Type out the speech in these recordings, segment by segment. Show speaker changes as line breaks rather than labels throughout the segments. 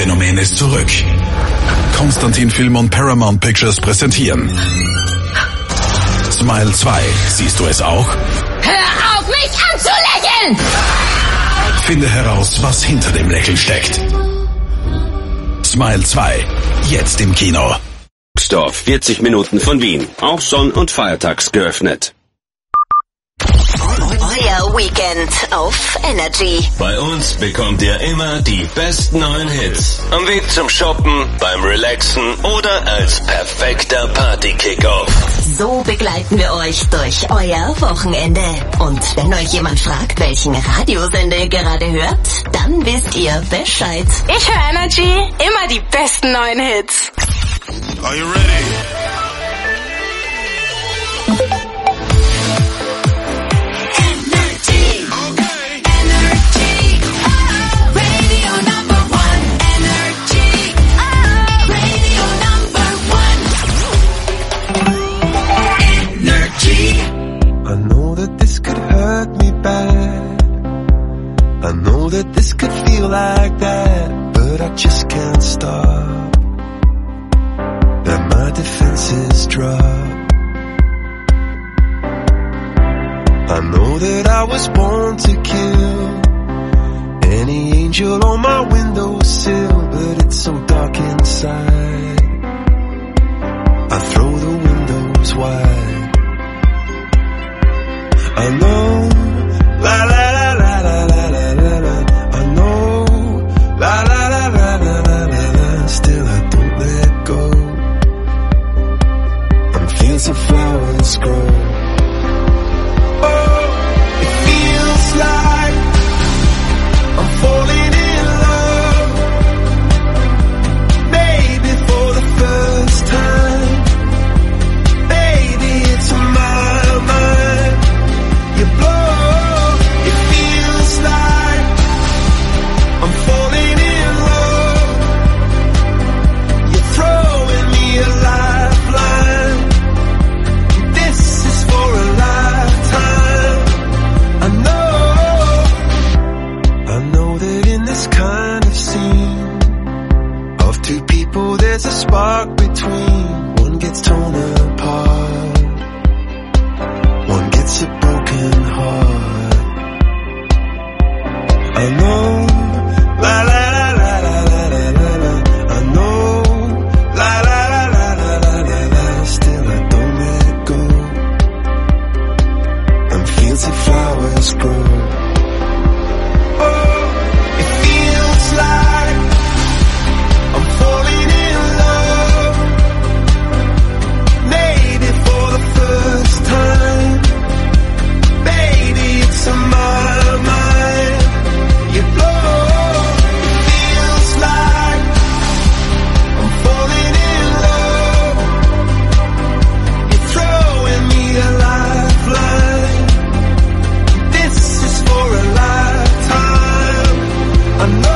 Phänomen ist zurück. Konstantin Film und Paramount Pictures präsentieren Smile 2. Siehst du es auch?
Hör auf, mich anzulächeln!
Finde heraus, was hinter dem Lächeln steckt. Smile 2. Jetzt im Kino.
Dorf, 40 Minuten von Wien. Auch sonn- und feiertags geöffnet.
Euer Weekend auf Energy.
Bei uns bekommt ihr immer die besten neuen Hits. Am Weg zum Shoppen, beim Relaxen oder als perfekter Party-Kickoff.
So begleiten wir euch durch euer Wochenende. Und wenn euch jemand fragt, welchen Radiosender ihr gerade hört, dann wisst ihr Bescheid.
Ich höre Energy, immer die besten neuen Hits.
Are you ready?
I know that this could hurt me bad. I know that this could feel like that, but I just can't stop. And my defenses drop. I know that I was born to kill any angel on my windowsill, but it's so dark inside. I throw the windows wide. I know, la la la la la la la la la. I know, la la la la la la la la. Still I don't let go. And fields of flowers grow. Oh, it feels like I'm falling in love. Maybe for the first time. Baby, it's my mind. You blow, it feels like I'm falling in love. You're throwing me a lifeline. This is for a lifetime. I know that in this kind of scene of two people there's a spark between. One gets torn apart, one gets a broken heart. I know, la la la la la la la la. I know, la la la la la la la la. Still I don't let go. And fields of flowers grow. Oh, it feels like I'm falling in love. Maybe for the first time. Baby, it's on my mind. You blow, it feels like I'm falling in love. You're throwing me a lifeline. This is for a lifetime. I know.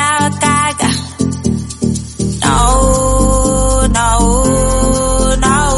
No,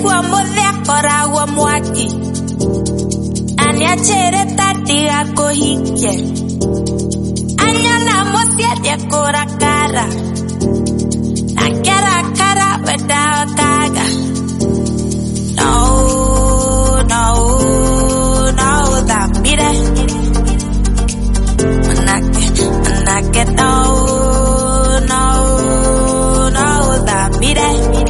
kwa modhe kora wa mwati anya chere tati ako hike anya na mosia de kora cara akara cara without taga no that mire manake no that mire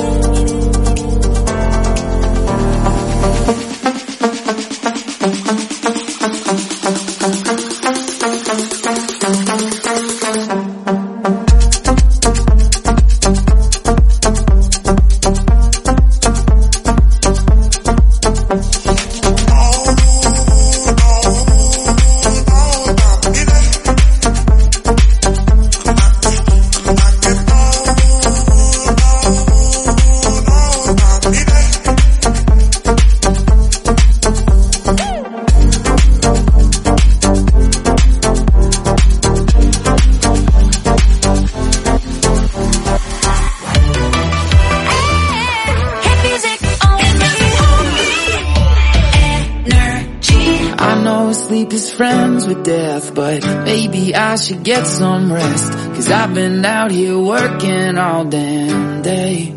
But maybe I should get some rest, 'cause I've been out here working all damn day.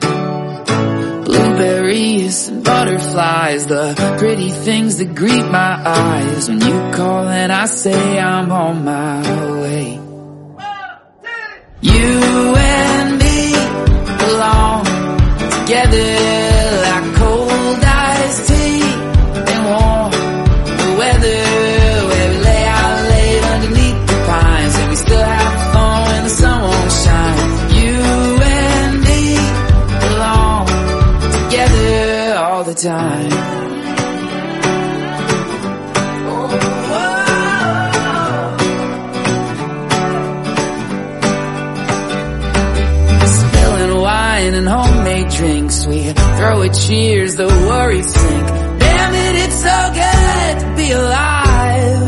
Blueberries and butterflies, the pretty things that greet my eyes when you call and I say I'm on my way. You and me belong together like cold iced tea and warm weather. Still have fun when the sun won't shine. You and me belong together all the time. Spilling wine and homemade drinks, we throw a cheers, the worries sink. Damn it, it's so good to be alive.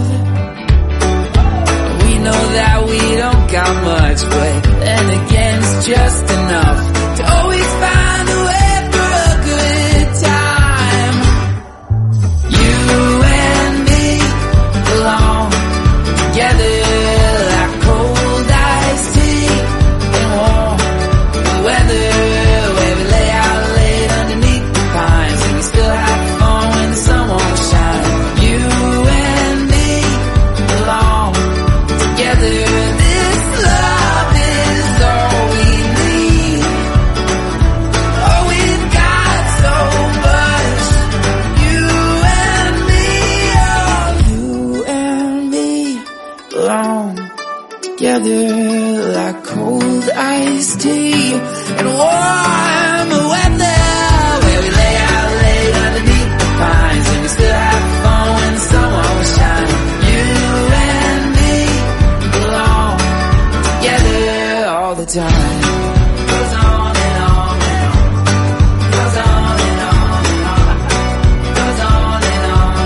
Know that we don't got much, but then again it's just enough to always find a way for a good time. You and me belong together like cold iced tea and warm weather, where we lay out late underneath the pines and we still have fun when the sun won't shine. You and me belong together, this love is all we need. Oh, we've got so much. You and me, oh, you and me belong together like cold iced tea and warm weather, where we lay out late underneath the pines and we still have fun when the sun won't shine. You and me belong together all the time. Goes on and on and on. Goes on and on and on. Goes on and on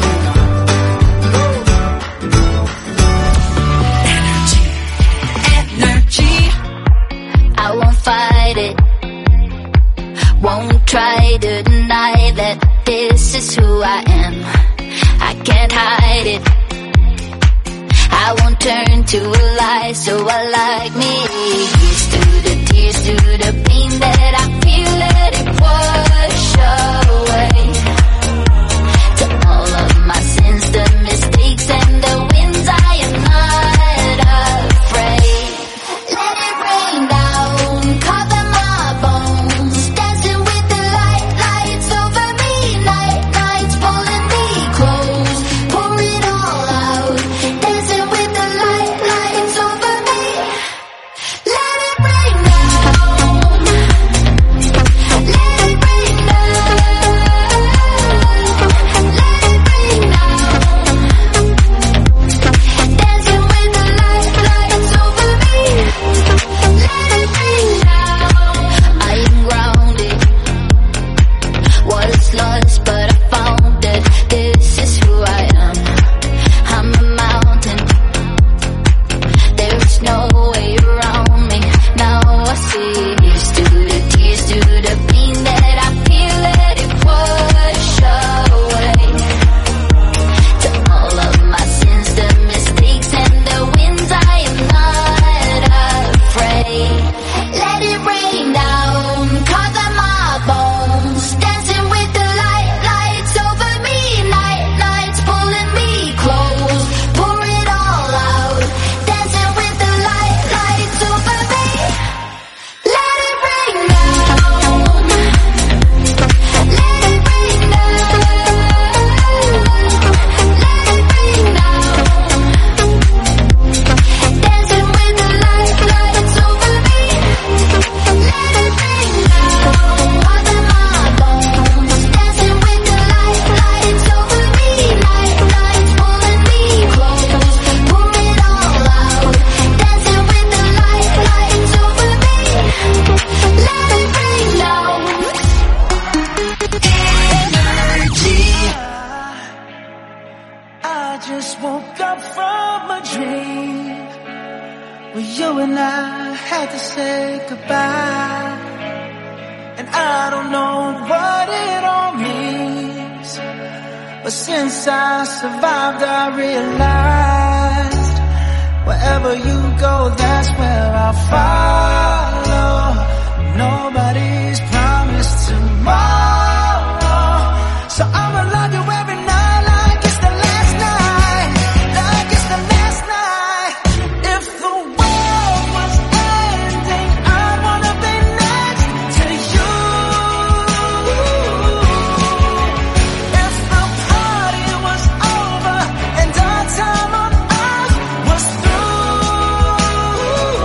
and on. Energy.
I won't fight it. Won't try to deny that this is who I am. I can't hide it. I won't turn to a lie, so I like me. Here's to the tears, to the pain that I feel, let it wash away. To all of my sins, the mistakes and the wins, I am not afraid. Let it rain down, cover my bones, dancing with the lights over me, nights pulling me close, pour it all out, dancing with the lights over me. Let it rain down.
and I had to say goodbye. And I don't know what it all means, but since I survived I realized wherever you go, that's where I'll follow. Nobody's promised tomorrow, so I'ma love you every night like it's the last night, like it's the last night. If the world was ending, I'd wanna be next to you. If the party was over and our time on earth was through,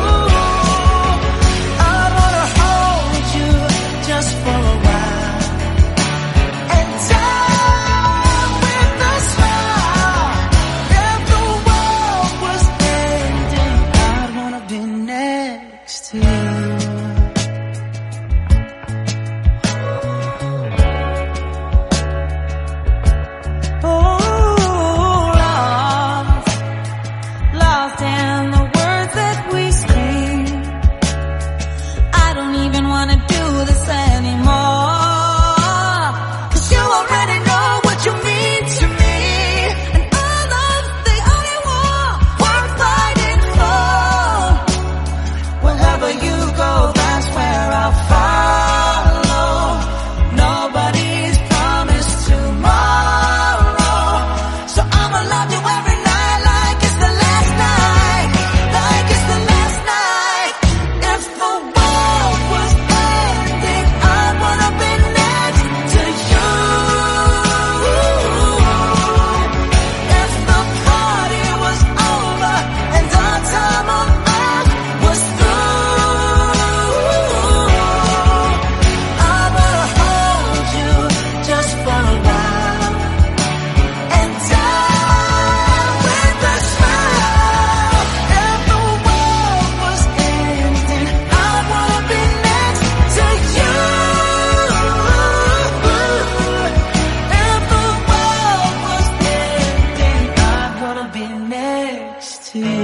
I'd wanna hold you just for a while and die with a smile. If the world was ending, I'd wanna be next to you. Oh, lost in the words that we speak. I don't even wanna do this anymore, 'cause you already know what you mean to me, and all love's the only war worth fighting for. Wherever you go, that's where I'll follow. Nobody's promised tomorrow, so I'ma love you every night like it's the last night, like it's the last night. If the world was ending, I'd wanna be next to you. If the party was over and our time on earth was through, I'd wanna hold you just for a while and die with a smile. If the world was ending, I'd wanna be next to you. If the world was ending, I'd wanna be next to you.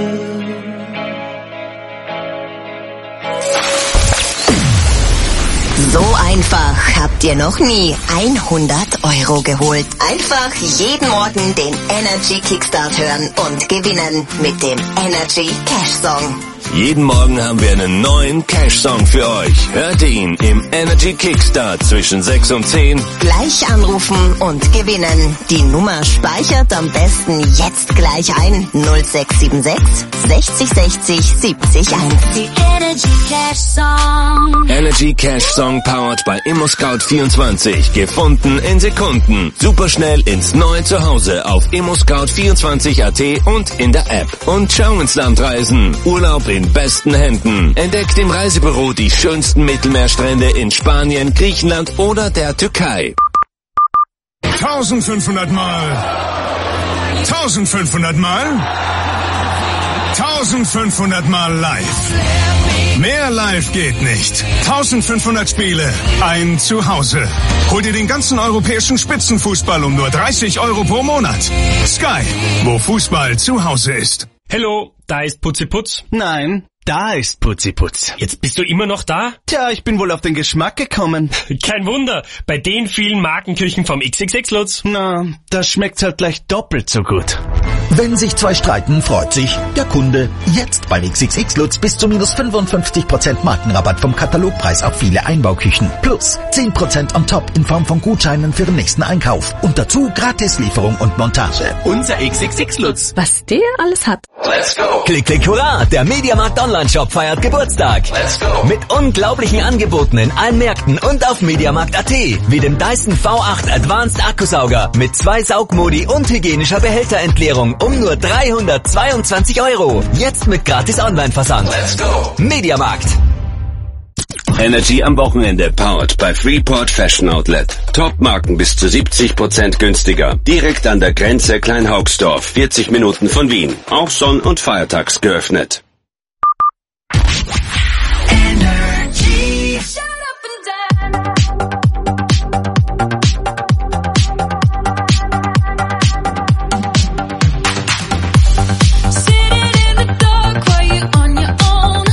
So einfach habt ihr noch nie 100 € geholt. Einfach jeden Morgen den Energy Kickstart hören und gewinnen mit dem Energy Cash Song.
Jeden Morgen haben wir einen neuen Cash-Song für euch. Hört ihn im Energy Kickstart zwischen 6 und 10.
Gleich anrufen und gewinnen. Die Nummer speichert am besten jetzt gleich ein. 0676 60 60 70 1.
Die Energy Cash Song.
Energy Cash-Song powered by ImmoScout24. Gefunden in Sekunden. Superschnell ins neue Zuhause auf ImmoScout24.at und in der App. Und schau ins Land reisen. Urlaub in besten Händen. Entdeckt im Reisebüro die schönsten Mittelmeerstrände in Spanien, Griechenland oder der Türkei.
1500 Mal. 1500 Mal. 1500 Mal live. Mehr live geht nicht. 1500 Spiele, ein Zuhause. Hol dir den ganzen europäischen Spitzenfußball um nur 30 € pro Monat. Sky, wo Fußball zu Hause ist.
Hello, da ist Putziputz.
Nein, da ist Putziputz.
Jetzt bist du immer noch da?
Tja, ich bin wohl auf den Geschmack gekommen.
Kein Wunder, bei den vielen Markenküchen vom XXX Lutz.
Na, das schmeckt halt gleich doppelt so gut.
Wenn sich zwei streiten, freut sich der Kunde. Jetzt bei XXX Lutz bis zu minus 55% Markenrabatt vom Katalogpreis auf viele Einbauküchen. Plus 10% on top in Form von Gutscheinen für den nächsten Einkauf. Und dazu Gratislieferung und Montage.
Unser XXX Lutz.
Was der alles hat.
Let's go. Klick, klick, hurra! Der Mediamarkt Online-Shop feiert Geburtstag. Let's go. Mit unglaublichen Angeboten in allen Märkten und auf Mediamarkt.at. Wie dem Dyson V8 Advanced Akkusauger mit 2 Saugmodi und hygienischer Behälterentleerung um nur 322 €. Jetzt mit gratis Online-Versand. Let's go. Mediamarkt.
Energy am Wochenende powered by Freeport Fashion Outlet. Top-Marken bis zu 70% günstiger. Direkt an der Grenze Kleinhaugsdorf, 40 Minuten von Wien. Auch sonn- und feiertags geöffnet.
Energy. Sitting in the dark while you're on your own.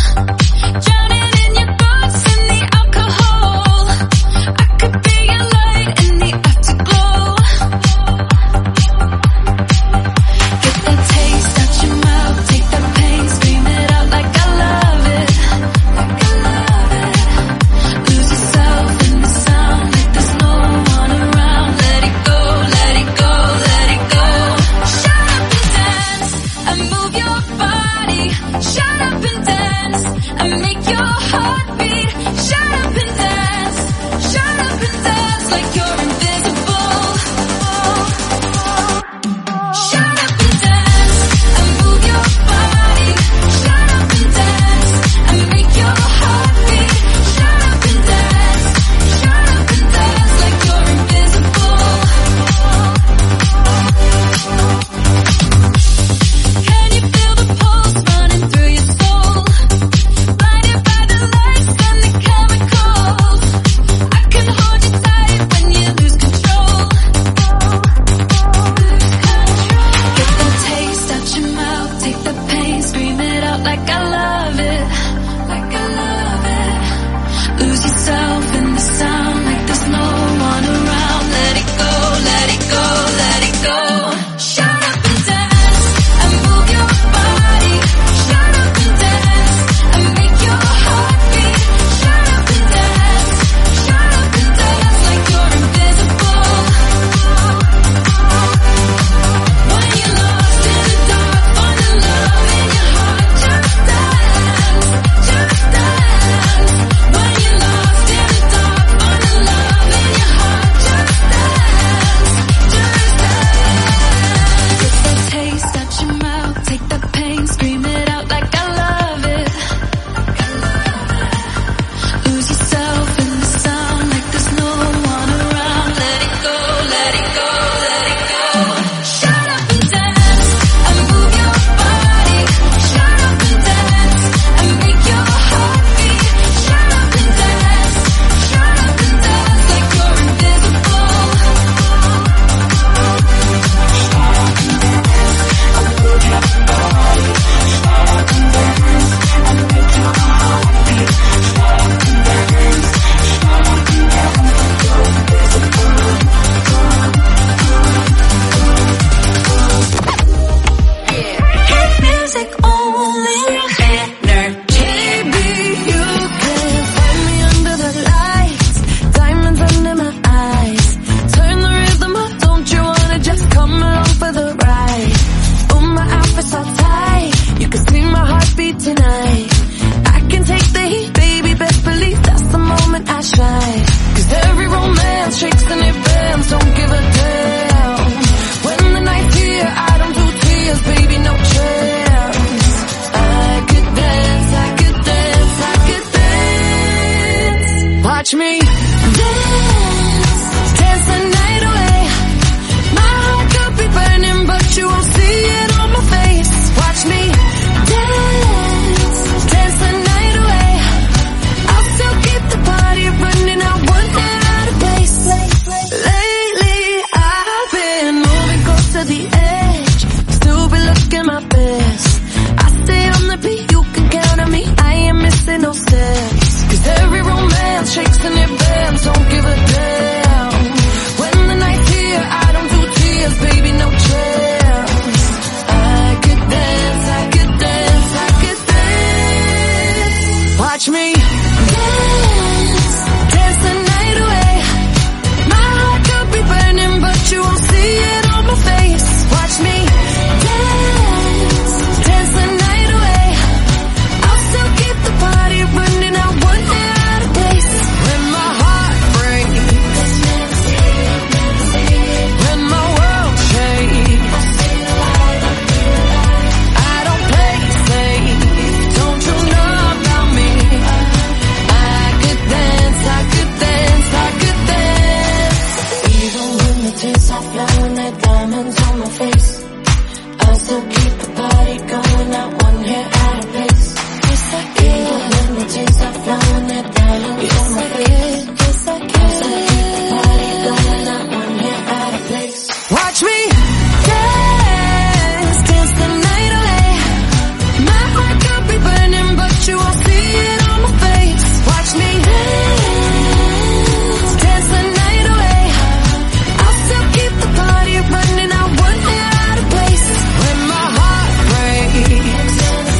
Watch me dance, dance the night away. My heart could be burning, but you won't see it on my face. Watch me dance, dance the night away. I'll still keep the party running, I won't get out of place. When my heart breaks,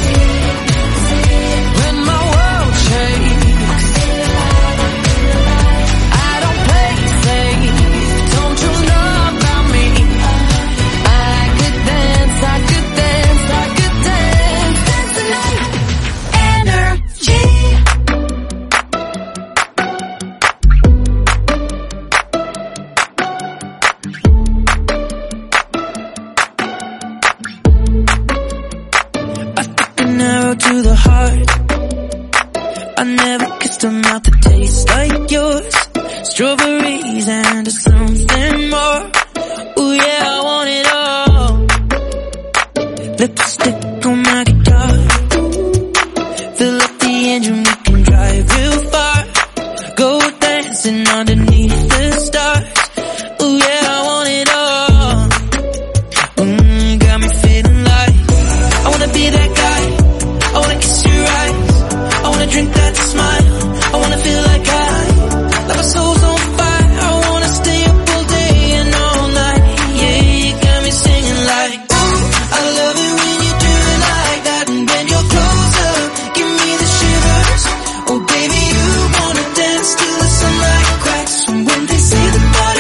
when my world shakes, I don't play safe, don't you know about me? I could dance, I could dance, I could dance, dance the night. Energy. I took an arrow to the heart. I never kissed a mouth that tastes like yours. Strawberries and something more. Ooh yeah, I want it all. Lipstick on my guitar. Fill up the engine, we can drive real far. Go dancing underneath the stars. Ooh yeah, I want it all. Got me feeling like I wanna be that guy. I wanna kiss your eyes. I wanna drink that smile. I wanna feel like my soul's on fire. I wanna stay up all day and all night. Yeah, you got me singing like, ooh, I love it when you do it like that. And when you're closer, give me the shivers. Oh baby, you wanna dance till the sunlight cracks. And when they say the party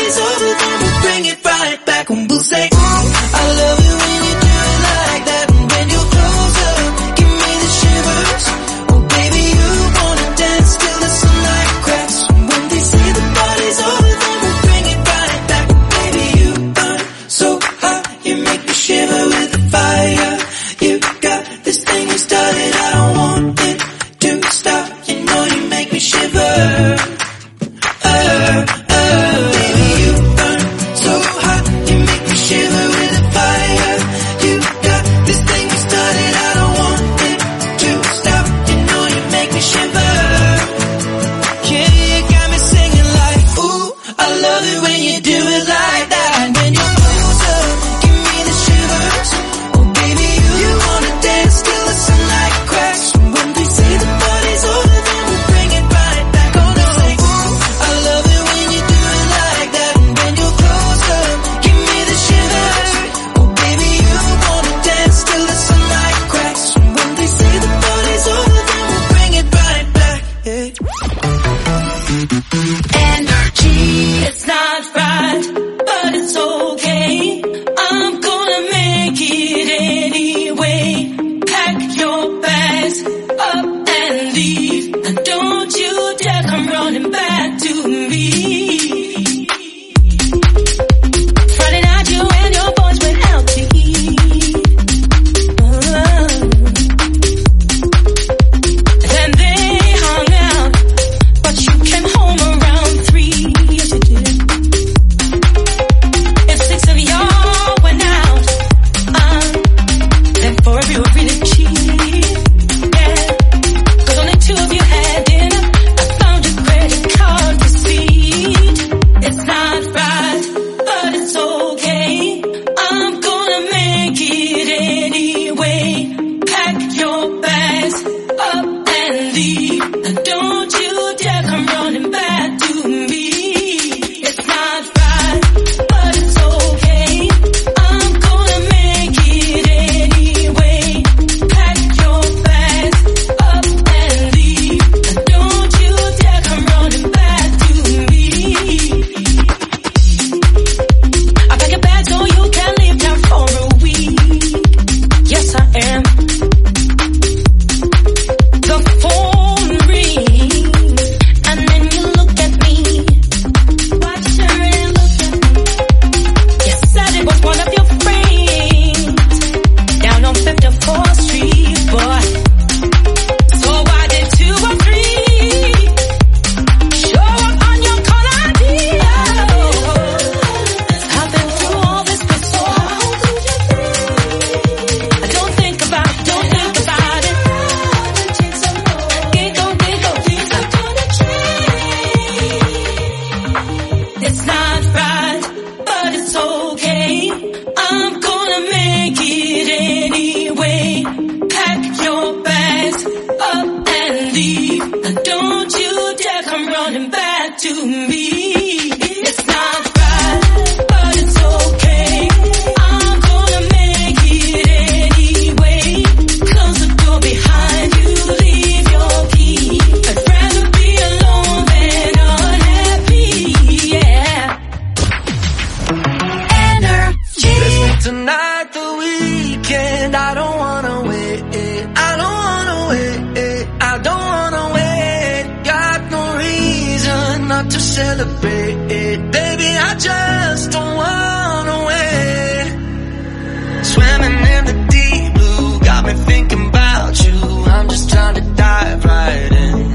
celebrate. Baby, I just don't wanna wait. Swimming in the deep blue, got me thinking about you. I'm just trying to dive right in.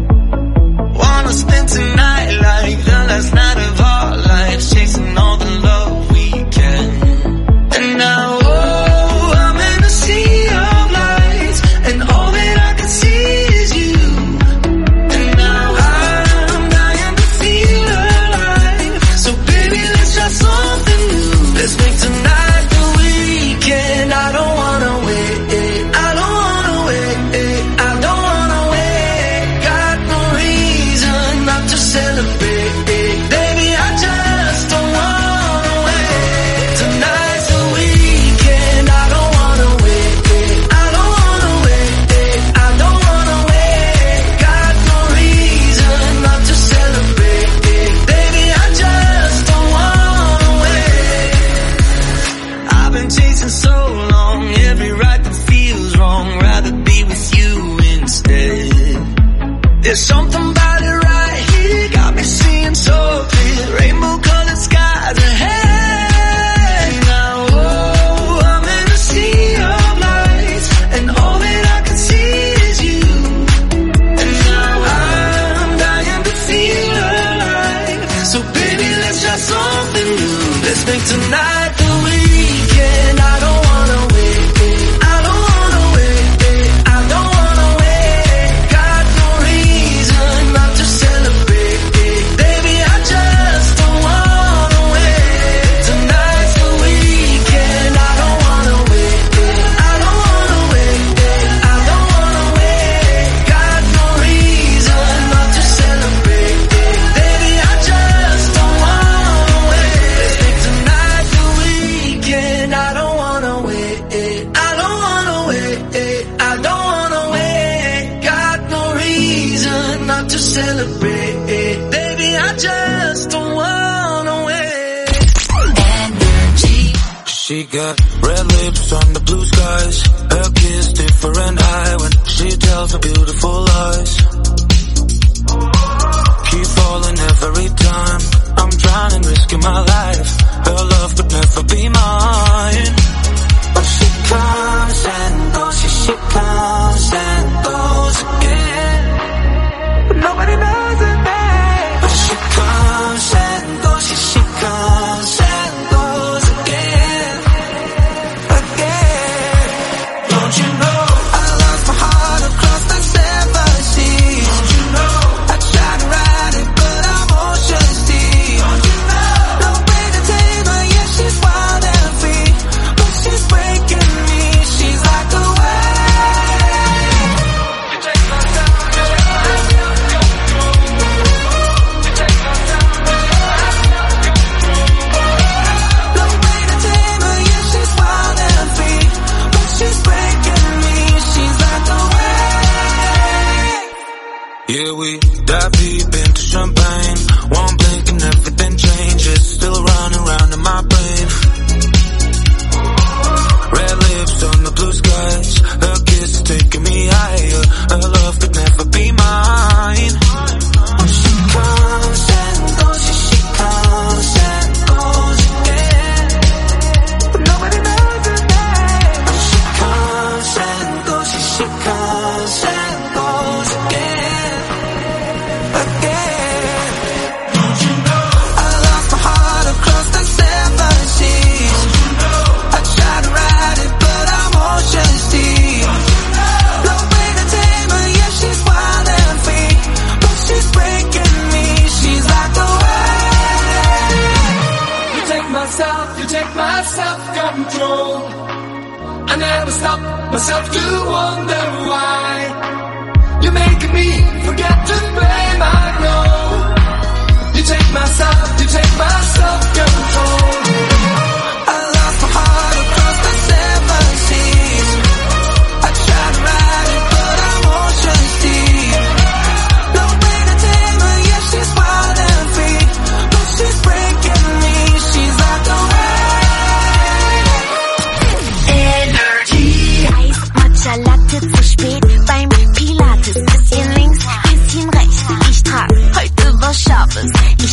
Wanna spend tonight like the last night of our lives, chasing all the love we can. And now, oh, I'm in a sea of lights, and all that I can see is you. And now I'm dying to feel alive. So baby, let's try something new. Let's make tonight the weekend. I don't wanna wait. I don't wanna wait. I don't wanna wait. Got no reason not to celebrate. Baby, I just don't wanna wait. Tonight's the weekend. I don't wanna wait. I don't wanna wait. I don't wanna wait. Got no reason not to celebrate. Baby, I just don't wanna wait. I've been chasing so long, every right that feels wrong. Rather be with you instead. There's something about it right here, got me seeing so clear. Rainbow colored skies ahead. Now, oh, I'm in a sea of lights, and all that I can see is you. And now I'm dying to feel alive. So baby, let's try something new. Let's make tonight the weekend. I don't wanna wait. I don't wanna wait. I don't wanna wait. Got no reason not to celebrate. Baby, I just don't wanna wait. Tonight's the weekend. I don't wanna wait. I don't wanna wait. I don't wanna wait. Got no reason not to celebrate. Baby, I just don't wanna wait. Let's make tonight the weekend. I don't wanna wait. I don't wanna wait. I don't wanna wait. Got no reason not to celebrate. Baby, I just don't wanna wait.
She got red lips on the blue skies. Her kiss different eye when she tells her beautiful lies. Keep falling every time. I'm drowning, risking my life. Her love could never be mine. But she comes and goes, she comes and goes again. But nobody knows her name. But she comes and goes, she comes and goes again. Again. Don't you know I lost my heart across the seven seas? Don't you know I tried to ride it, but I'm ocean deep. Don't you know no way to tame her, yeah, she's wild and free, but she's breaking me. She's like a wave. You take my time, no way to tame her, yeah, she's wild and free, but she's breaking me. She's like a wave. Yeah, we dive deep into champagne. One blink and everything changes. Still running round in my brain. Red lips on the blue skies. Her kiss is taking me higher. Her love could never be mine. When she comes and goes, she comes and goes again. But nobody knows her name. When she comes and goes, she comes and goes again. Again. Don't you know I lost my heart across the seven seas? Don't you know I tried to ride it, but I'm ocean deep. No way to tame her, yeah, she's wild and free, but she's breaking me. She's like a wave.
You take my self-control. I never stop myself to wonder why. You're making me forget to blame, I know. You take my self-control.
I lost my heart across the seven seas. I tried to ride it, but I'm ocean deep. No way to tame her, yeah, she's wild and free, but she's breaking me. She's like a
Energy. Eis, Matcha, Latte zu spät beim Pilates. Bisschen links, bisschen rechts. Ich trag heute was Scharfes.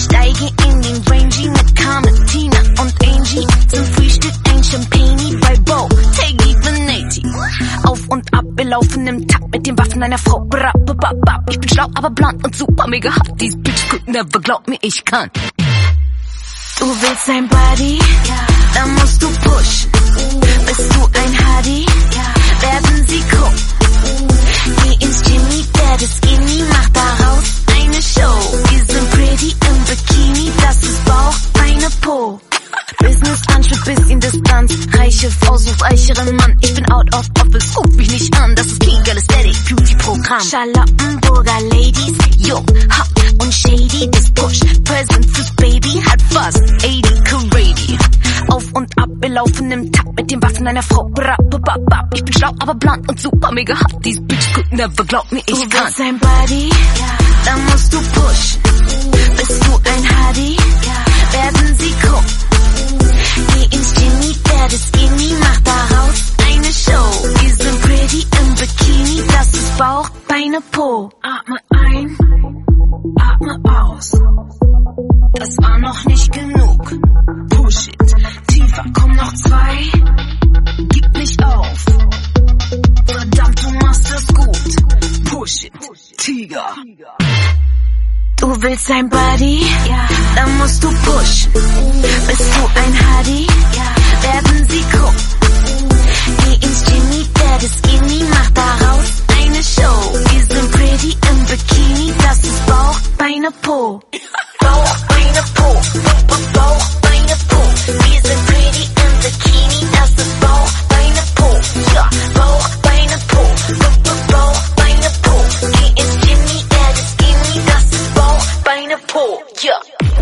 einer Frau. Ich bin schlau, aber blond und super mega hot. These bitch could never, glaub mir, ich kann. Du willst ein Buddy? Dann musst du pushen. Bist du ein Hardy? Werden sie gucken. Geh ins Jimmy, der ist skinny, mach daraus eine Show. Wir sind pretty im Bikini, das ist Bauch, Beine, Po. Business Anschub, bisschen Distanz. Reiche Frau sucht reicheren Mann. Ich bin out of office, ruf mich nicht an. Das ist kein Aesthetic Beauty Programm. Charlottenburger Ladies, jung, hot und shady. Das Push, Present fürs Baby, hat fast 80 Karady. Auf und ab, wir laufen im Takt mit den Waffen einer Frau. Ich bin schlau, aber blond und super mega hot. These bitch could never, glaub mir, ich kann. Du willst ein Buddy? Dann musst du pushen. Bist du ein Hardy? Werden sie gucken. Geh ins Jimmy, der ist skinny, mach daraus eine Show. Wir sind pretty im Bikini, das ist Bauch, Beine, Po. Atme ein, atme aus. Das war noch nicht genug. Push it, tiefer, komm noch 2. Gib nicht auf. Verdammt, du machst das gut. Push it, Tiger. Du willst ein Buddy? Dann musst du pushen. Bist du ein Hardy? Werden sie gucken. Geh ins Jimmy, der ist skinny, mach daraus eine Show. Wir sind pretty im Bikini, das ist Bauch, Beine, Po. Bauch, Beine, Po. Bauch, Beine, Po. Wir sind pretty im Bikini, das ist Bauch, Beine, Po. Ja, Bauch, Beine, Po. Bauch, Beine, Po. Geh ins Jimmy, der ist skinny, das ist Bauch, Beine, Po. Ja.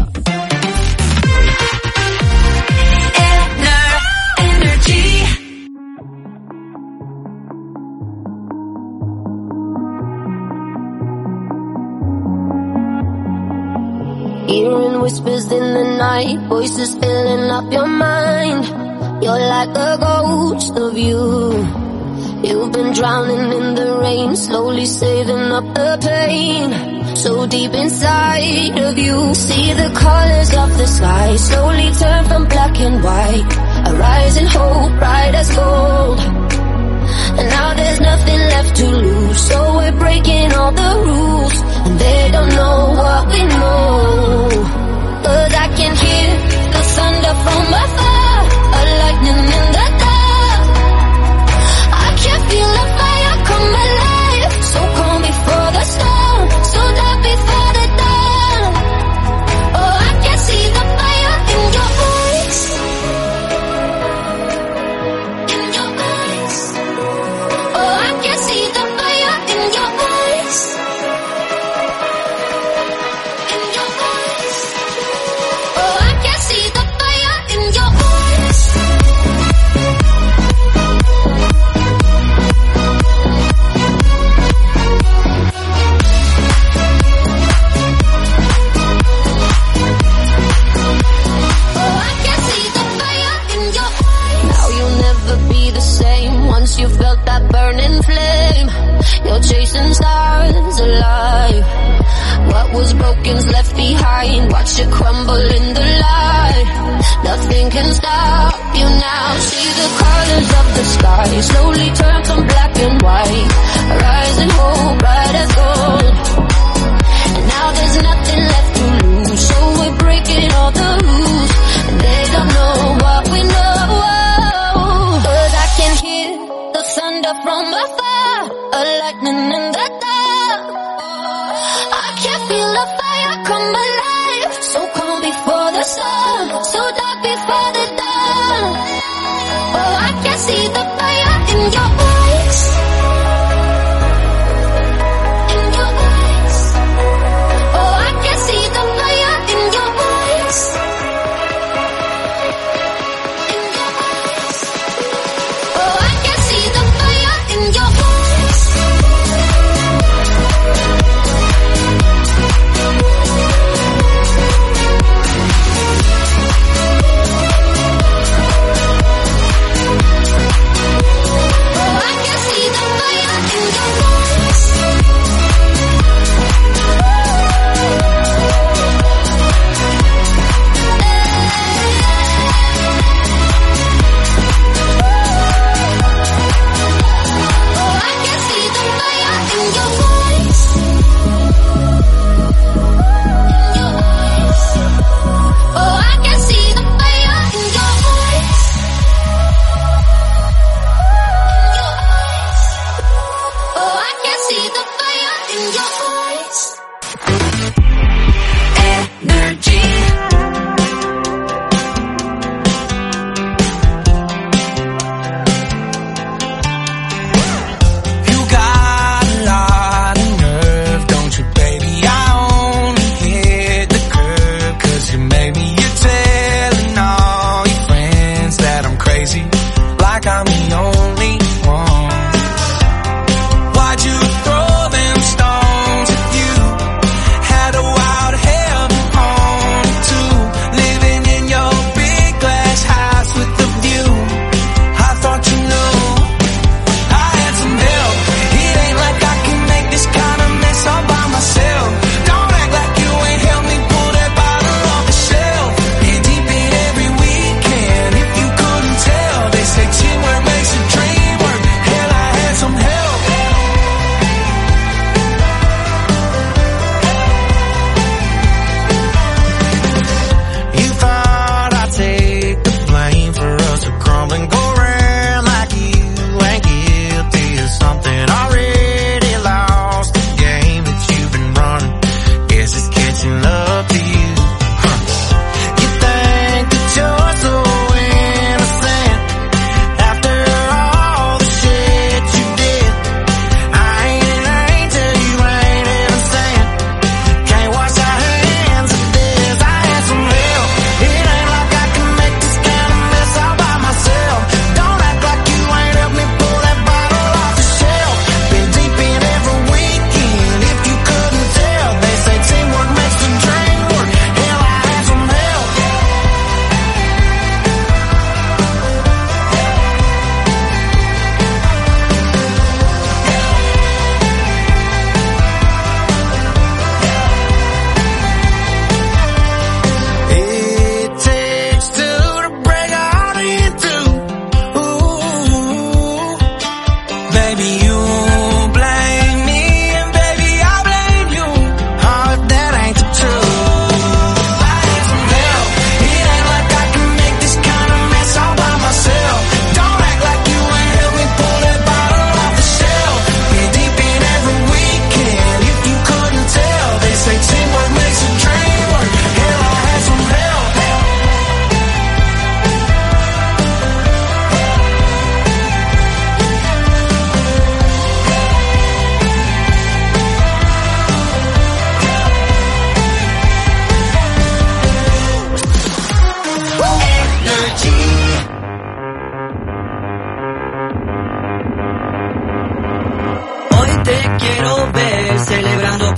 Hearing whispers in the night, voices filling up your mind. You're like a ghost of you. You've been drowning in the rain, slowly saving up the pain. So deep inside of you, see the colors of the sky slowly turn from black and white. A rising hope, bright as gold. And now there's nothing left to lose, so we're breaking all the rules. And they don't know what we know. 'Cause I can hear the thunder from afar, a lightning in the dark. I can feel the fire come alive, so calm before the storm, so dark before the dawn. Oh, I can see the fire in your eyes, in your eyes. Oh, I can see the fire in your eyes, in your eyes. Oh, I can see the fire in your eyes. Oh, I can see the fire in your eyes. Now you'll never be the same once you felt that burning flame. You're chasing stars alive. What was broken's left behind. Watch it crumble in the light. Nothing can stop you now. See the colors of the sky slowly turn from black and white. A rising hope, bright as gold. And now there's nothing left to lose, so we're breaking all the rules. And they don't know what we know. 'Cause I can hear the thunder from afar, a lightning in the dark. I can feel the fire come alive, so calm before the storm, so dark before the dawn. Oh, I can see the fire in your eyes, in your eyes. Oh, I can see the fire in your eyes, in your eyes. Oh, I can see the fire in your eyes.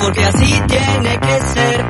porque así tiene que ser.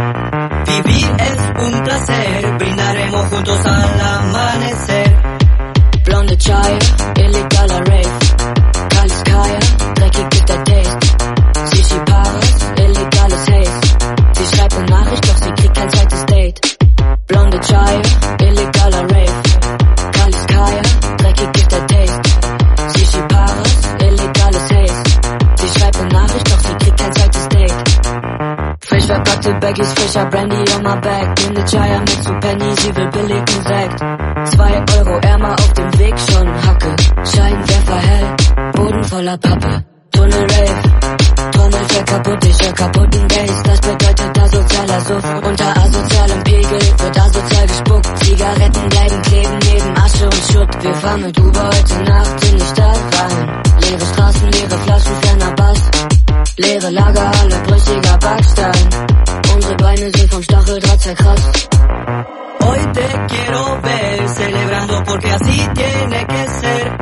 Vivir es un placer, brindaremos juntos al amanecer. Blonde Chai, illegaler Rave. Kaliskaya, dreckig ist der Taste. Shishi Paris, illegales Haze. Sie schreibt eine Nachricht, doch sie kriegt kein zweites Date. Blonde Chai, illegaler Rave. Kaliskaya, dreckig ist der Taste. Shishi Paris, illegales Haze. Sie schreibt eine Nachricht, doch sie kriegt kein zweites Date. Frisch verpackte Baggies, frischer Brandy on my back. Blonde Chai mit zu Penny, sie will billigen Sekt. 2 Euro ärmer auf dem Weg schon Hacke. Scheinwerfer hell, Boden voller Pappe. Tunnel Rave, Trommel fällt kaputt, ich hör kaputten Bass. Das bedeutet asozialer Suff. Unter asozialem Pegel wird asozial gespuckt. Zigaretten bleiben kleben neben Asche und Schutt. Wir fahren mit Uber heute Nacht in die Stadt rein. Leere Straßen, leere Flaschen, ferner Bass. Leere Lagerhalle, brüchiger Backstein. Unsere Beine sind vom Stacheldraht zerkratzt. Hoy te quiero ver celebrando porque así tiene que ser.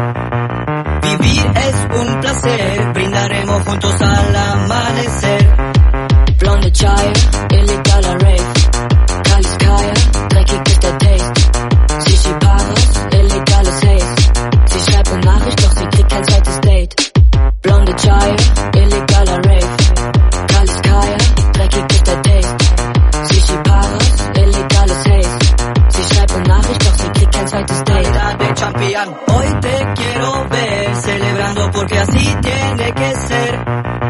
Vivir es un placer, brindaremos juntos al amanecer. Blonde Chai, illegaler Rave. Kaliskaya, dreckig ist der Taste. Shishi Paris, illegales Haze. Sie schreibt eine Nachricht, doch sie kriegt kein zweites Date. Blonde Chai, illegaler Rave. Kaliskaya, dreckig ist der Taste. Shishi Paris, illegales Haze. Sie schreibt eine Nachricht, doch sie kriegt kein zweites Date. Hoy te quiero ver celebrando porque así tiene que ser.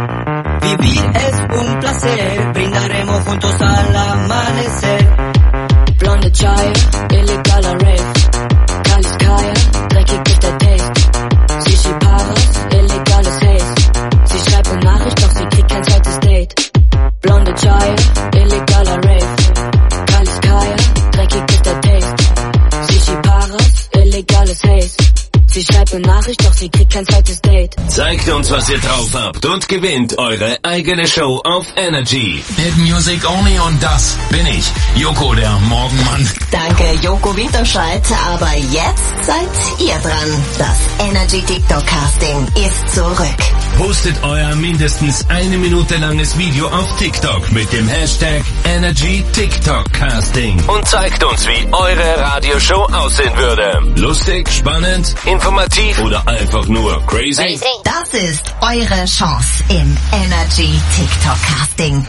Vivir es un placer, brindaremos juntos al amanecer. Blonde Chai, illegaler Rave. Kaliskaya, dreckig ist der Taste. Shishi Paris, illegales Haze. Sie schreibt eine Nachricht, doch sie kriegt kein zweites Date. Blonde Chai, illegaler Rave. Kaliskaya, dreckig ist der Taste. Shishi Paris, illegales Haze. Sie schreibt eine Nachricht, doch sie kriegt kein zweites Date.
Zeigt uns, was ihr drauf habt und gewinnt eure eigene Show auf Energy.
Hit Music Only und das bin ich, Joko, der Morgenmann.
Danke, Joko Winterscheid, aber jetzt seid ihr dran. Das Energy TikTok Casting ist zurück.
Postet euer mindestens 1 Minute langes Video auf TikTok mit dem Hashtag Energy TikTok Casting und zeigt uns, wie eure Radioshow aussehen würde. Lustig, spannend, informativ oder einfach nur crazy?
Das ist eure Chance im Energy TikTok Casting.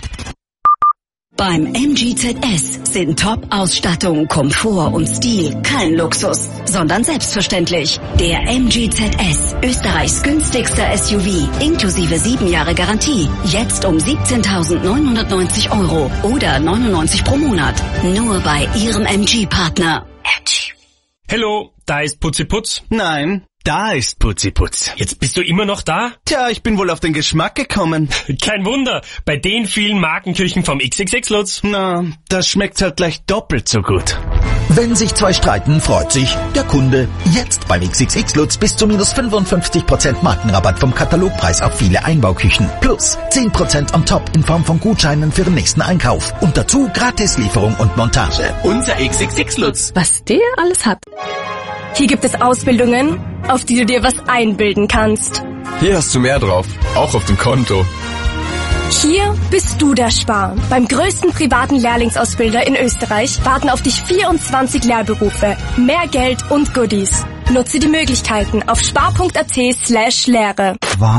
Beim MGZS sind Top-Ausstattung, Komfort und Stil kein Luxus, sondern selbstverständlich. Der MGZS, Österreichs günstigster SUV, inklusive 7 Jahre Garantie. Jetzt um 17.990 € oder 99 pro Monat. Nur bei Ihrem MG-Partner.
Hello, da ist Putziputz.
Nein, da ist Putziputz.
Jetzt bist du immer noch da?
Tja, ich bin wohl auf den Geschmack gekommen.
Kein Wunder, bei den vielen Markenküchen vom XXX Lutz.
Na, das schmeckt halt gleich doppelt so gut.
Wenn sich 2 streiten, freut sich der Kunde. Jetzt beim XXX Lutz bis zu minus 55% Markenrabatt vom Katalogpreis auf viele Einbauküchen. Plus 10% on top in Form von Gutscheinen für den nächsten Einkauf. Und dazu Gratislieferung und Montage.
Unser XXX Lutz.
Was der alles hat. Hier gibt es Ausbildungen, auf die du dir was einbilden kannst.
Hier hast du mehr drauf, auch auf dem Konto.
Hier bist du der Spar. Beim größten privaten Lehrlingsausbilder in Österreich warten auf dich 24 Lehrberufe, mehr Geld und Goodies. Nutze die Möglichkeiten auf spar.at/Lehre.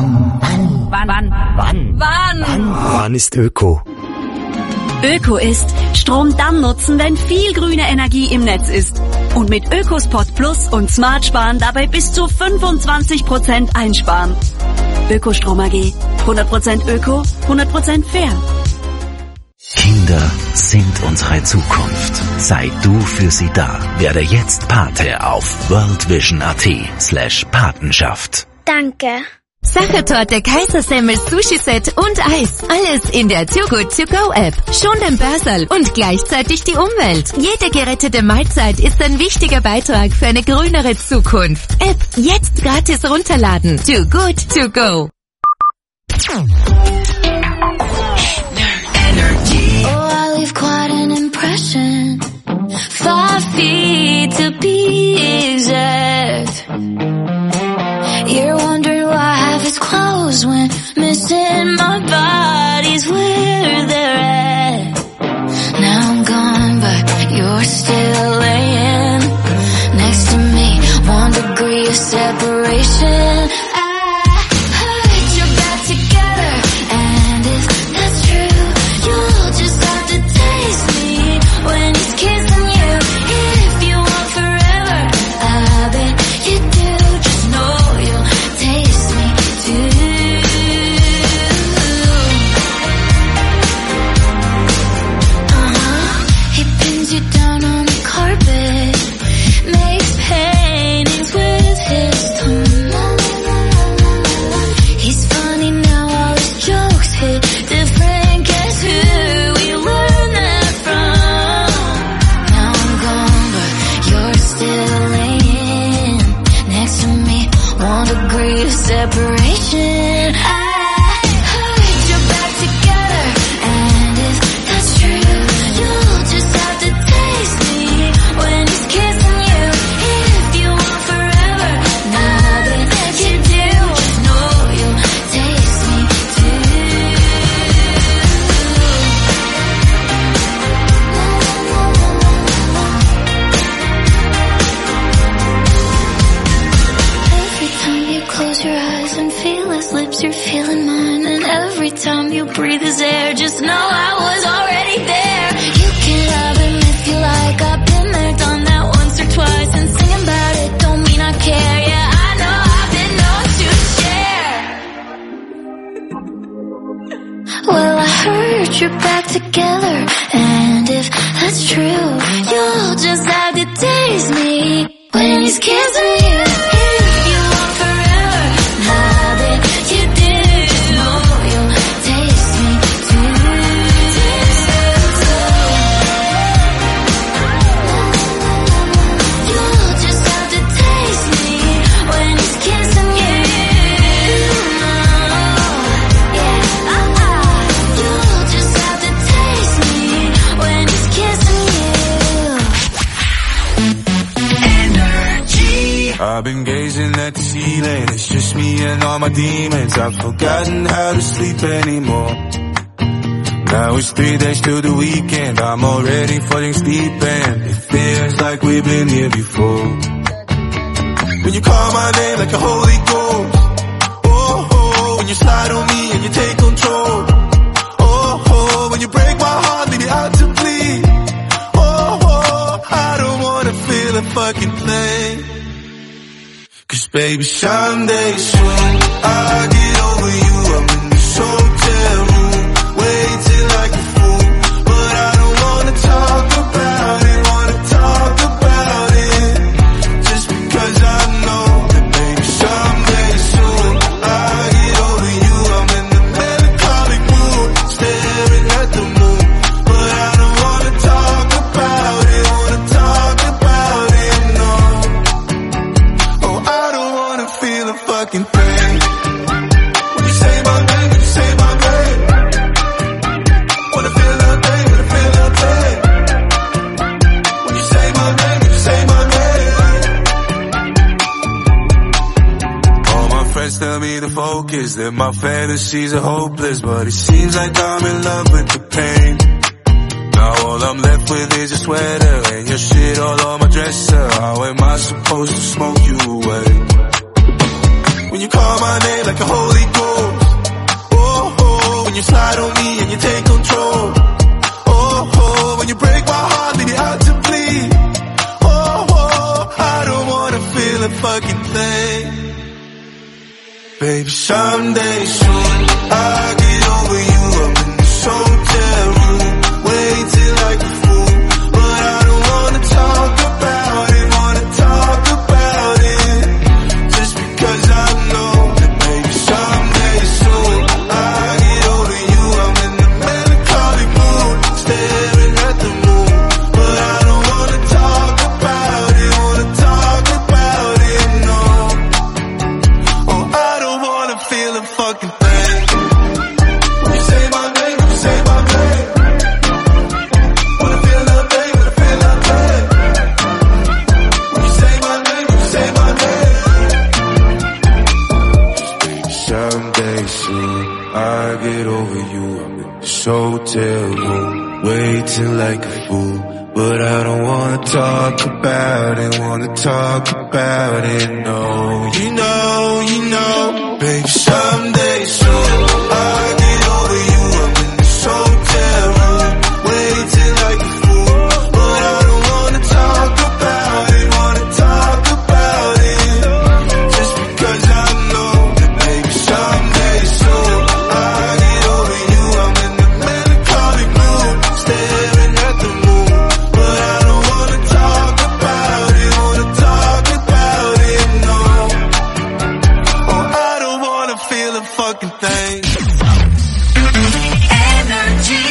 Wann ist Öko?
Öko ist Strom dann nutzen, wenn viel grüne Energie im Netz ist. Und mit Ökospot Plus und Smart Sparen dabei bis zu 25% einsparen. Ökostrom AG. 100% Öko, 100% fair.
Kinder sind unsere Zukunft. Sei du für sie da. Werde jetzt Pate auf worldvision.at/Patenschaft.
Danke.
Sachertorte, Kaisersemmel, Sushi-Set und Eis. Alles in der Too Good To Go App. Schon den Börserl und gleichzeitig die Umwelt. Jede gerettete Mahlzeit ist ein wichtiger Beitrag für eine grünere Zukunft. App jetzt gratis runterladen. Too Good To Go.
Oh, I leave quite an impression. 5 feet to be exact. You're wondering why I have his clothes when missing my body's weight.
you're still laying next to me. 1 degree of separation. Separation. You're feeling mine, and every time you breathe his air, just know I was already there. You can love him if you like, I've been there, done that once or twice, and singing about it don't mean I care. Yeah, I know I've been known to share. Well, I heard you're back together, and if that's true, you'll just have to taste me when he's kissing you.
I've been gazing at the ceiling, it's just me and all my demons. I've forgotten how to sleep anymore. Now it's 3 days till the weekend, I'm already falling asleep and it feels like we've been here before. When you call my name like a Holy Ghost, oh, oh, when you slide on me and you take control, oh, oh, when you break my heart, leave me out to bleed, oh, oh, I don't wanna feel a fucking thing. Cause baby, someday soon I'll get over you. I'm in this hotel room, waiting like a fool, but I don't wanna talk about it, just because I know that baby, someday soon I'll get over you. I'm in the melancholic mood, staring at the moon, but I don't wanna talk about it, no. Oh, I don't wanna feel a fucking thing. When you say my name, when you say my name, wanna feel that thing, wanna feel that thing. When you say my name, when you say my name. All my friends tell me to focus, that my fantasies are hopeless, but it seems like I'm in love with the pain. Now all I'm left with is your sweater and your shit all on my dresser. How am I supposed to smoke you away? When you call my name like a Holy Ghost, oh, oh, when you slide on me and you take control, oh, oh, when you break my heart, leave me out to bleed, oh, oh, I don't wanna feel a fucking thing. Baby, someday soon I'll get over you. I'm in this hotel room, waiting like a fool, but I don't wanna talk about it, just because I know that baby, someday soon I'll get over you. I'm in the melancholic mood, staring at the moon, but I don't wanna talk about it, no. Oh, I don't wanna feel a fucking thing. When you say my name, when you say my name, wanna feel that thing, wanna feel that thing. When you say my name, when you say my name. Someday soon I'll get over you. I'm in this hotel room, waiting like a fool, but I don't wanna talk about it, no. You know, baby, someday soon I'll get over you. I'm in this hotel room, waiting like a fool, but I don't wanna talk about it, just because I know that baby, someday soon I'll get over you. I'm in the melancholic mood, staring at the moon, but I don't wanna talk about it, no. Oh, I don't wanna feel a fucking thing.
Energy.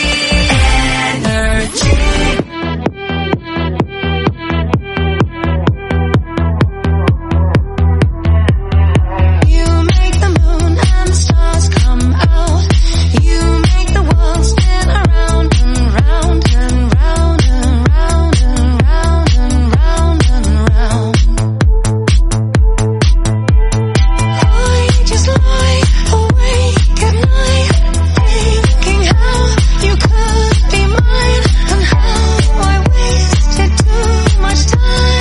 You make the moon and the stars come out. You make the world spin around and round and round and round and round and round and round. I just lie awake at night, thinking how you could be mine and how I wasted too much time.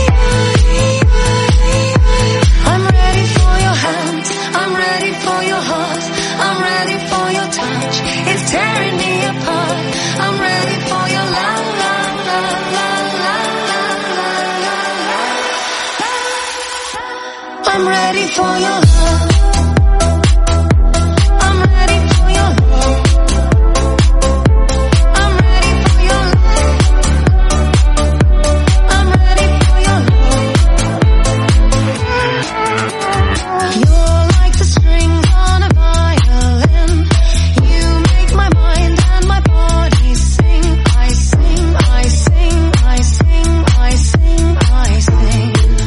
I'm ready for your hands, I'm ready for your heart, I'm ready for your touch. It's tearing me apart. I'm ready for your love, love, love, love, love, love, love. I'm ready for your love. I'm ready for your love. I'm ready for your love. I'm ready for your love. You're like the strings on a violin. You make my mind and my body sing. I sing, I sing, I sing, I sing, I sing.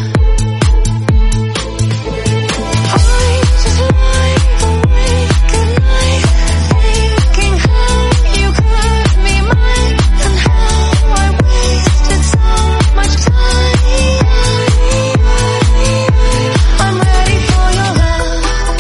I just lie awake at night, thinking how you could be mine and how I wasted so much time. I'm ready for your love.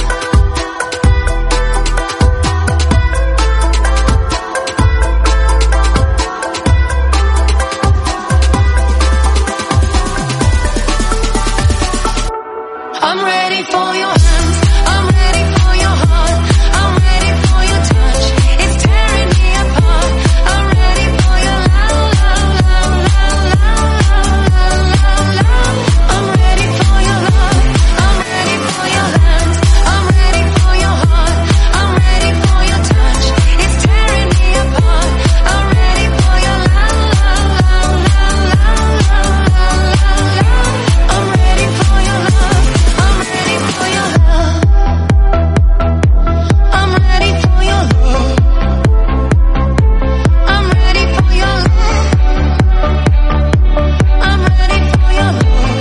I'm ready for your hands, I'm ready for your heart, I'm ready for your touch. It's tearing me apart. I'm ready for your love, love, love, love, love, love, love. I'm ready for your love, I'm ready for your hands, I'm ready for your heart, I'm ready for your touch. It's tearing me apart. I'm ready for your love, love, love, love, love, love, love. I'm ready for your love. I'm ready for your love. I'm ready for your love. I'm ready for your love. I'm ready for your love.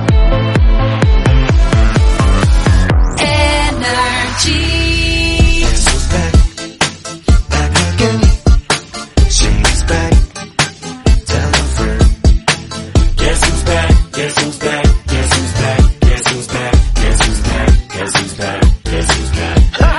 Energy.
Guess who's back? Back again. She's back. Tell a friend. Guess who's back? Guess who's back? Guess who's back? Guess who's back? Guess who's back? Guess who's back? Guess who's back?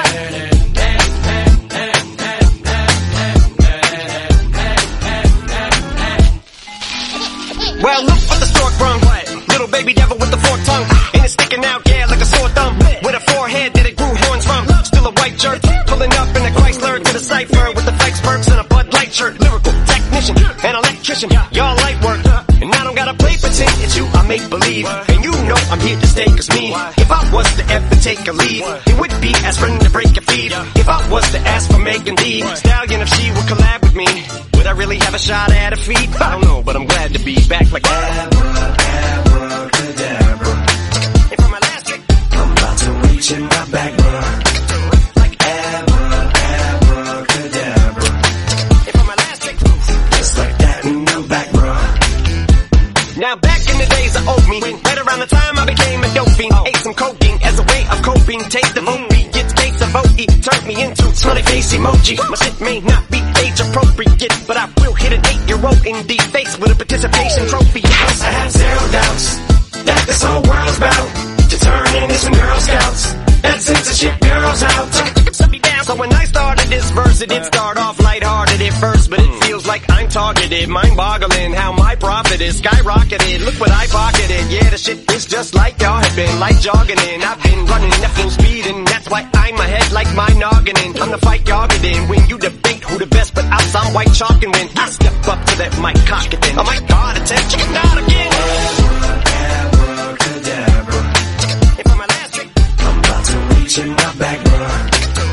Well, look what the stork brung. Little baby devil with the forked tongue. And it's sticking out, yeah, like a sore thumb. With a forehead that it grew horns from. Still a white jerk. Pulling up in a Chrysler to the cipher with the flex perks and a Bud Light shirt. Lyrical technician, an electrician. Y'all light work. And I don't gotta play pretend. It's you I make believe. And you know I'm here to stay, cause me, if I was to ever take a leave, it would be aspirin to break your feet. If I was to ask for Megan Thee Stallion, if she would collab with me, would I really have a shot at her feet? I don't know, but I'm glad to be back like
Abracadabra.
And for my last trick,
I'm about to reach in my back, bruh. Like abracadabra.
and for my last trick,
Just like that and I'm back, bruh.
now back in the days of old me, right around the time I became a dope fiend, ate some cocaine as a way of coping. Taste of oatmeal, gets case of OE, turned me into smiley face emoji. My shit may not be age appropriate, but I will hit an 8-year-old in the face with a participation trophy.
I have zero doubts that this whole world's about to turn into some Girl Scouts. That censorship girls out.
So when I started this verse, it did start off lighthearted at first, but it feels like I'm targeted, mind-boggling how my profit is skyrocketed. Look what I pocketed, yeah, the shit is just like y'all have been, like jogging in. I've been running at full speed and that's why I'm ahead like my noggin in. I'm the fight y'all get in when you debate who the best, but I'll sound white chalk and when I step up to that mic cock it then. Oh my god, attempt chicken out again. Abracadabra. If I'm my last trick, I'm about to reach in my back, bruh.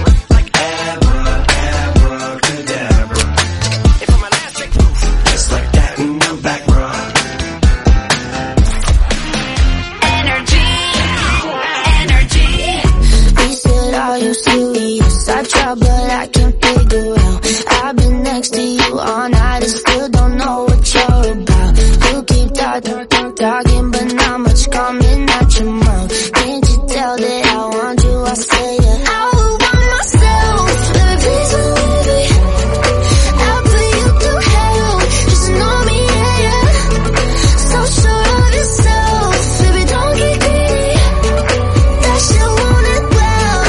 I try, but I can't figure out. I've been next to you all night and still don't know what you're about. You keep talking, but not much coming out your mouth. Can't you tell that I want you? I say it. I would want myself, baby, please believe me. I'll put you through hell, just know me, yeah. So sure of yourself, baby, don't get greedy. That shit want it well.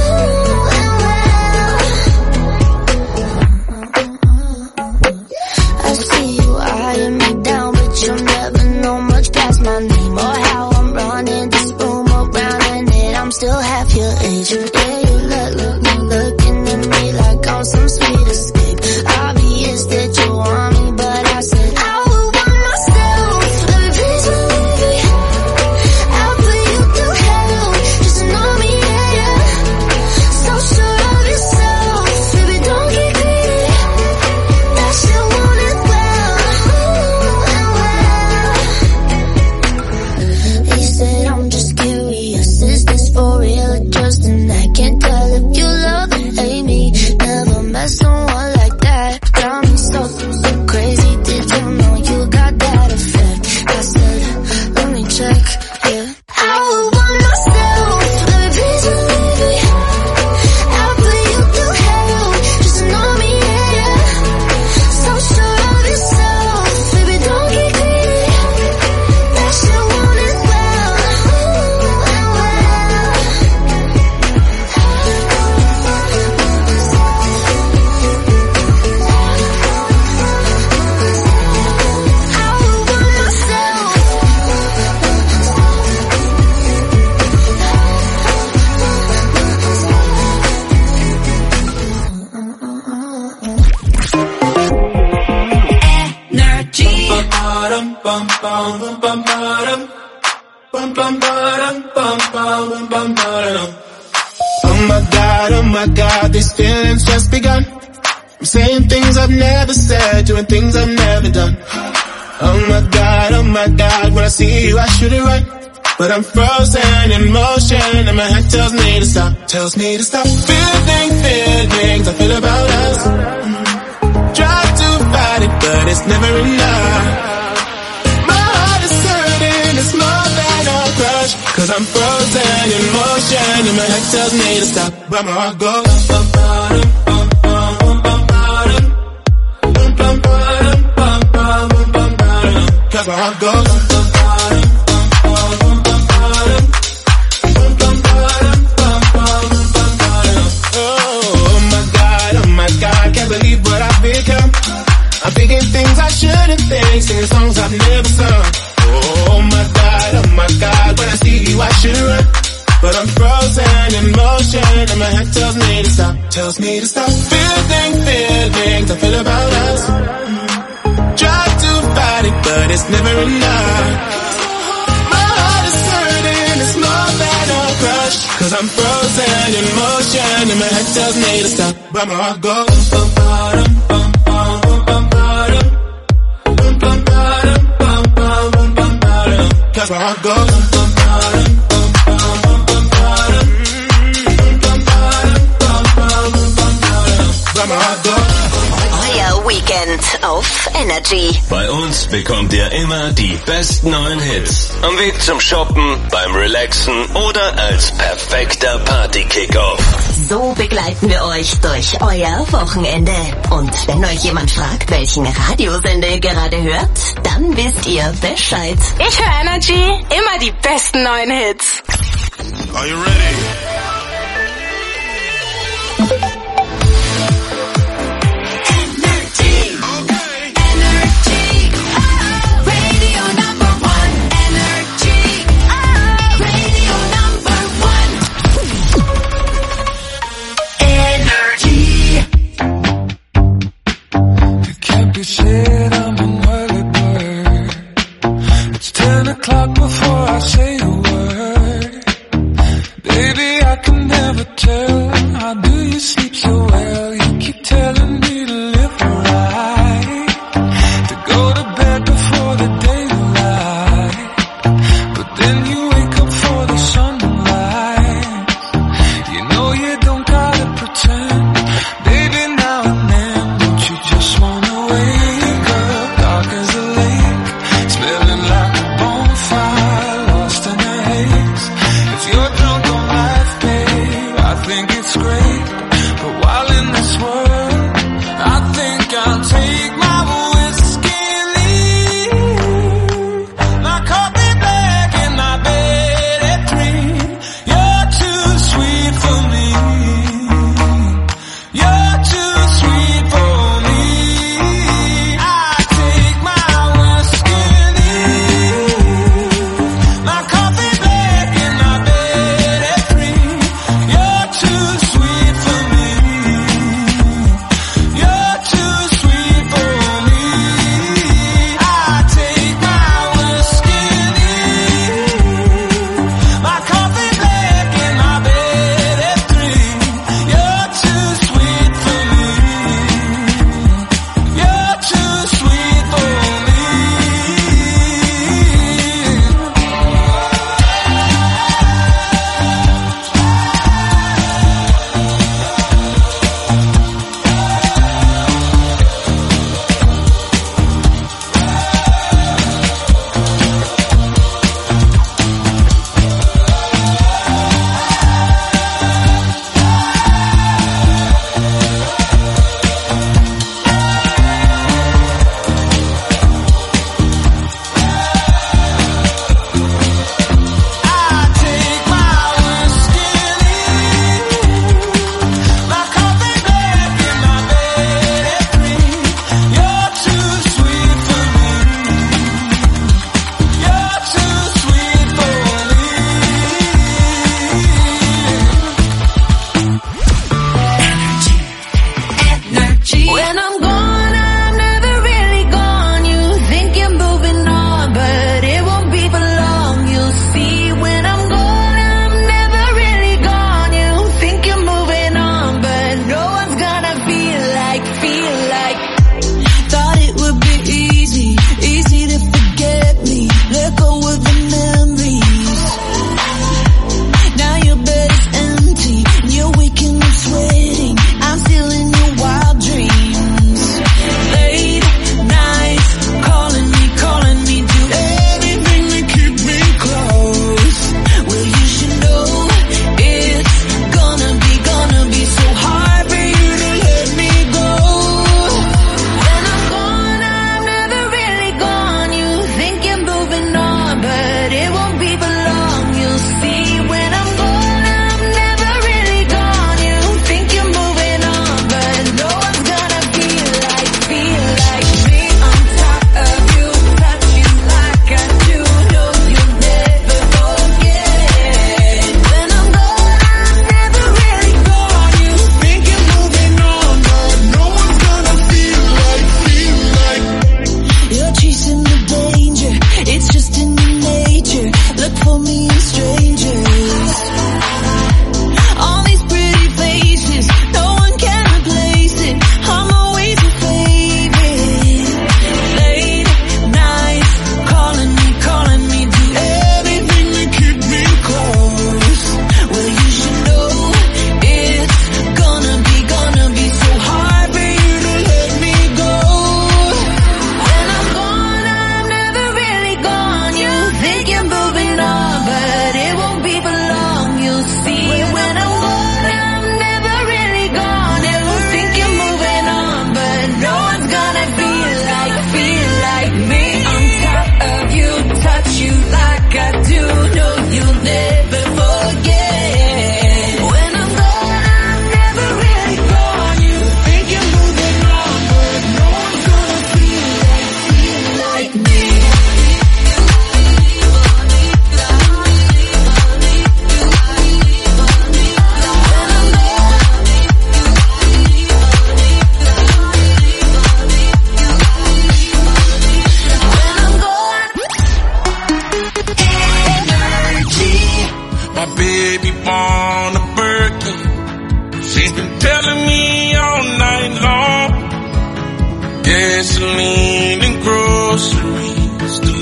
I see you eyeing me down, but you'll never know much past my name or how I'm running this room around, and that I'm still half your age. Yeah, you looking at me like I'm some sweet escape. Obvious that you want me, but I said I would want myself, baby, please believe me. I'll put you through hell, just know me, yeah. So sure of yourself, baby, don't get greedy. That shit want it well. He said I'm just curious, is this for real or just an act? Can't tell if you love or hate me. Never met someone like that. Got me so crazy. Did you know you got that effect? I said, let me check, yeah. I would want myself, baby, please believe me. I'll put you through hell, just know me, yeah. So sure of yourself, baby, don't get greedy. That shit want it well.
Oh my God, these feelings just begun. I'm saying things I've never said, doing things I've never done. Oh my God, when I see you I should it right. But I'm frozen in motion and my head tells me to stop. Feelings I feel about us. Try to fight it, but it's never enough. My heart is hurting, it's more than a crush. Cause I'm frozen in motion and my head tells me to stop. But my heart goes cause my heart goes oh my God, can't believe what I've become. I'm thinking things I shouldn't think, singing songs I've never sung. Oh my God, when I see you I should run. But I'm frozen in motion and my head tells me to stop. Feelings I feel about us. Try to fight it, but it's never enough. My heart is hurting, it's more than a crush. Cause I'm frozen in motion and my head tells me to stop. But my heart goes cause my heart goes
Euer Weekend auf Energy.
Bei uns bekommt ihr immer die besten neuen Hits. Am Weg zum Shoppen, beim Relaxen oder als perfekter Party-Kickoff.
So begleiten wir euch durch euer Wochenende. Und wenn euch jemand fragt, welchen Radiosender ihr gerade hört, dann wisst ihr Bescheid.
Ich höre Energy, immer die besten neuen Hits.
Are you ready?
10 o'clock before I say a word. Baby, I can never tell. How do you sleep so well? You keep telling me to live right, to go to bed before the daylight, but then you wake up for the sunlight. You know you don't gotta pretend. Baby, now and then, don't you just wanna wake up dark as a lake, smelling like a bonfire, lost in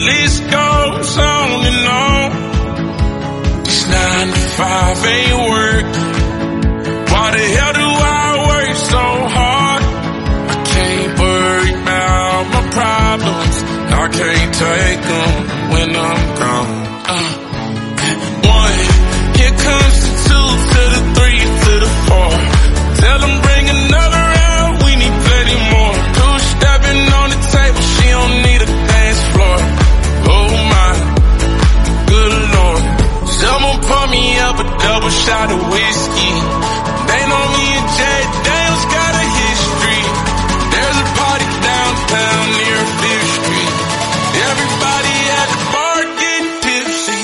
list goes on and on. This 9 to 5 ain't work. Why the hell do I work so hard? I can't worry about my problems. I can't take them when I'm gone. 1, here comes the 2 to the 3 to the 4. Tell them bring another round, we need plenty more. 2 stepping on the table, she don't need a dance floor. Oh my, good Lord. Someone pour me up a double shot of whiskey. They know me and Jay Daniels got a history. There's a party downtown near 5th Street. Everybody at the bar getting tipsy.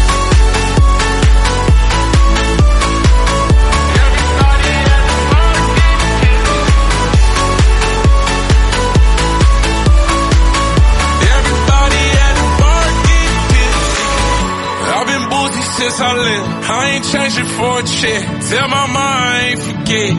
Everybody at the bar getting tipsy. Everybody at the bar getting tipsy. I've been boozy since I left. I ain't changing for a check. Tell my mom I ain't forget.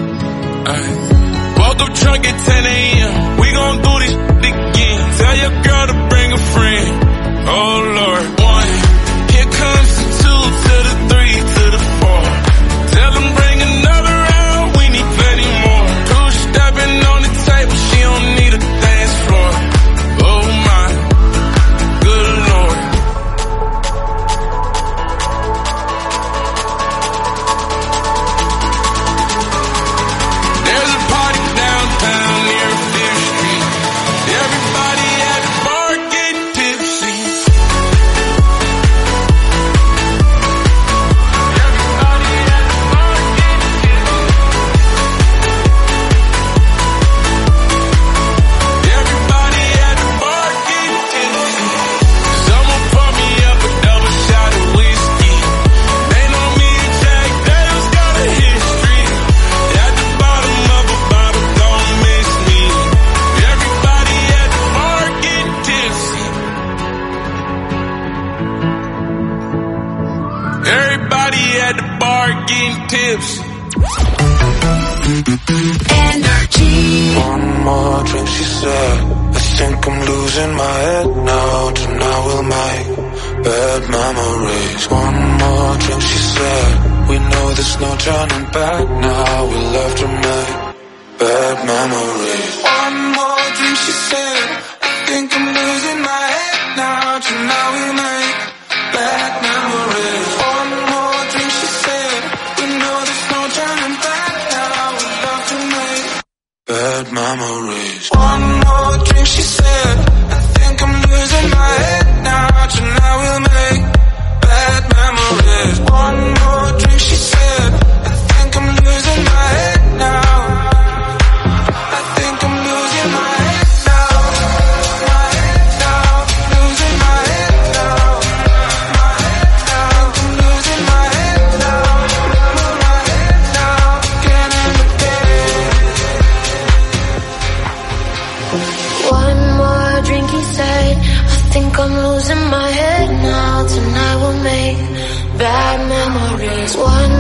Woke up drunk at 10 a.m. We gon' do this again. Tell your girl to bring a friend. Oh Lord. 1, here comes the 2 to the 3 to the 4. Tell them bring another round, we need plenty more. 2 stepping on the table, she don't need a dance floor. Oh my, good Lord. There's a party downtown near 5th Street. Everybody at the bar getting tipsy. Everybody at the bar getting tipsy. Everybody at the bar getting tipsy. Someone pour me up a double shot of whiskey. They know me and Jack Daniels got a history. At the bottom of a bottle, don't miss me. Everybody at the bar getting tipsy. Everybody at the bar getting tipsy.
Energy. One more drink, she said. I think I'm losing my head now. Tonight we'll make bad memories. One more drink, she said. We know there's no turning back now. We'll have to make bad memories. One more drink, she said. I think I'm losing my head now. Tonight we'll make bad memories. One more drink, she said. We know there's no turning back now. We'll have to make bad memories. One more drink, she said. I think I'm losing my head now. Tonight we'll make bad memories. One more drink, she said. I think I'm losing my head now. I think I'm losing my head now. My head now. Losing my head now. My head now. I'm losing my head now. My head now. Again and again.
One more drink, he said. I think I'm losing my head now. Tonight we'll make bad memories. One